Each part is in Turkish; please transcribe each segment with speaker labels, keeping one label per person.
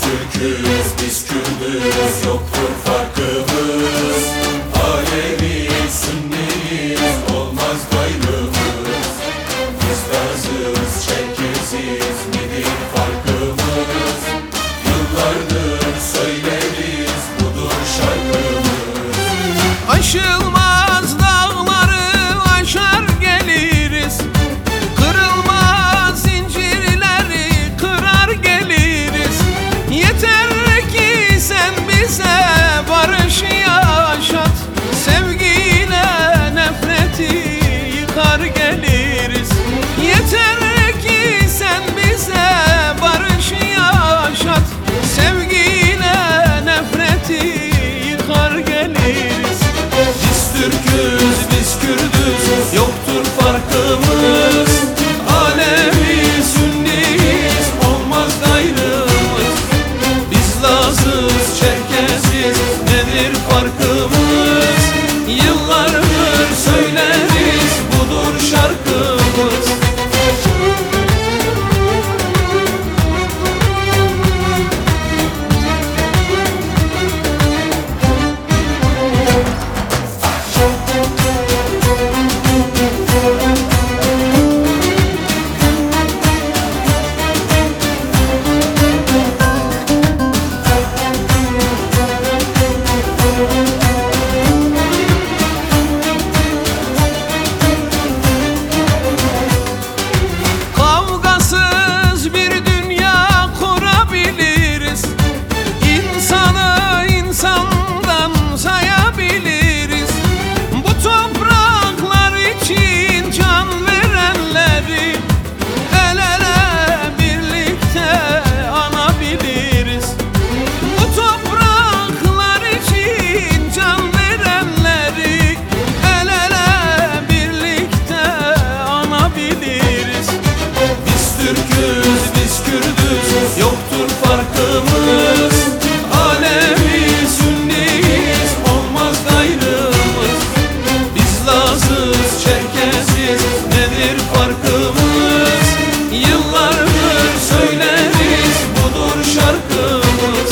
Speaker 1: Türk'üz, biz Kürdüz, yoktur farkımız. Alevi, Sünniyiz, olmaz gayrımız. Biz Lazız, Çerkeziz, nedir farkımız? Yıllardır söyleriz, budur şarkımız.
Speaker 2: Aşılmaz dağları aşar geliriz, kırılmaz zincirleri kırar geliriz. Yeter ki sen bize barış yaşat, sevgiyle nefreti yıkar geliriz. Yeter ki sen bize barış yaşat, sevgiyle nefreti yıkar geliriz. Biz Türk'üz, biz Kürdüz, yoktur farkımız. Alevi, Sünniyiz, olmaz gayrımız. Biz Lazız, Çerkeziz, nedir farkımız? Yıllardır söyleriz, budur şarkımız. Kavgasız bir dünya kurabiliriz, İnsanı insandan sayabiliriz. Bu topraklar için can verenleri el ele birlikte anabiliriz. Bu topraklar için can verenleri el ele birlikte anabiliriz. Biz Türk'üz, biz Kürdüz, yoktur farkımız. Alevi, Sünniyiz, olmaz gayrımız. Biz Lazız, Çerkeziz, nedir farkımız? Yıllardır söyleriz, budur şarkımız.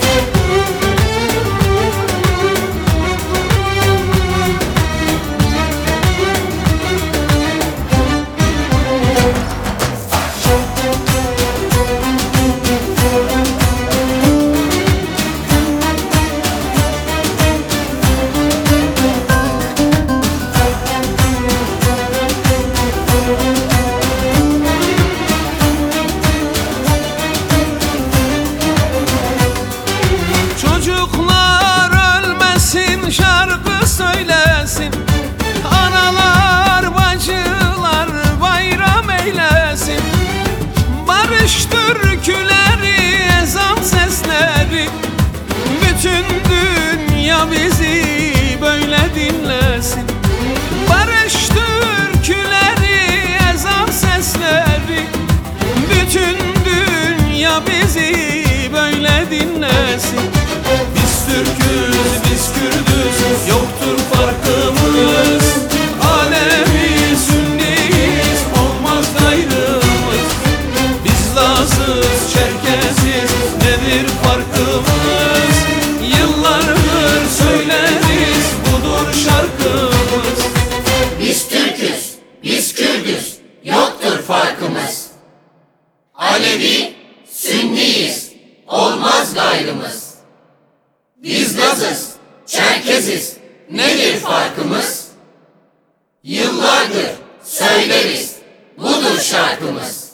Speaker 2: Çocuklar ölmesin, şarkı söylesin. Analar, bacılar bayram eylesin. Barış türküleri, ezan sesleri, bütün dünya bizi böyle dinlesin. Barış türküleri, ezan sesleri, bütün dünya bizi böyle dinlesin. Biz Türk'üz, biz Kürdüz, yoktur farkımız. Alevi, Sünniyiz, olmaz gayrımız. Biz Lazız, Çerkeziz, nedir farkımız? Yıllardır söyleriz, budur şarkımız.
Speaker 3: Biz Türk'üz, biz Kürdüz, yoktur farkımız. Alevi, Sünniyiz, olmaz gayrımız. Biz Lazız, Çerkeziz, nedir farkımız? Yıllardır söyleriz, budur şarkımız.